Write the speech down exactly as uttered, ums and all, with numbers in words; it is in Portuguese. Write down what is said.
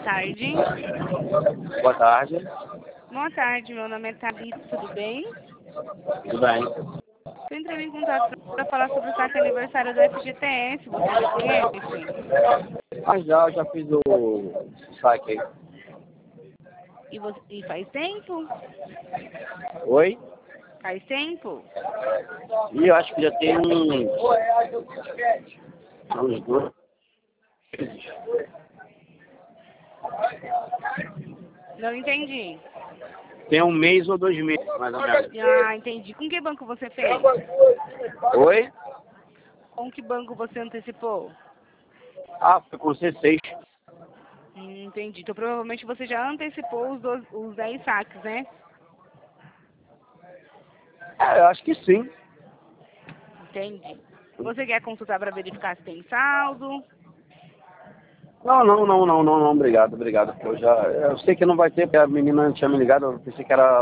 tarde. Boa tarde. Boa tarde, meu nome é Thalita, tudo bem? Tudo bem? Estou entrando em contato para falar sobre o saque aniversário do F G T S, você já conhece? Ah, já, já fiz o saque aí. E, você, e faz tempo? Oi? Faz tempo? E eu acho que já tem uns, uns dois meses. Não entendi. Tem um mês ou dois meses, mais ou menos. Ah, entendi. Com que banco você fez? Oi? Com que banco você antecipou? Ah, foi com C seis. Hum, entendi. Então provavelmente você já antecipou os, doze, os dez saques, né? É, eu acho que sim. Entendi. Você quer consultar para verificar se tem saldo? Não, não, não, não, não, não, obrigado, obrigado. Eu já, eu sei que não vai ter, porque a menina tinha me ligado, eu pensei que era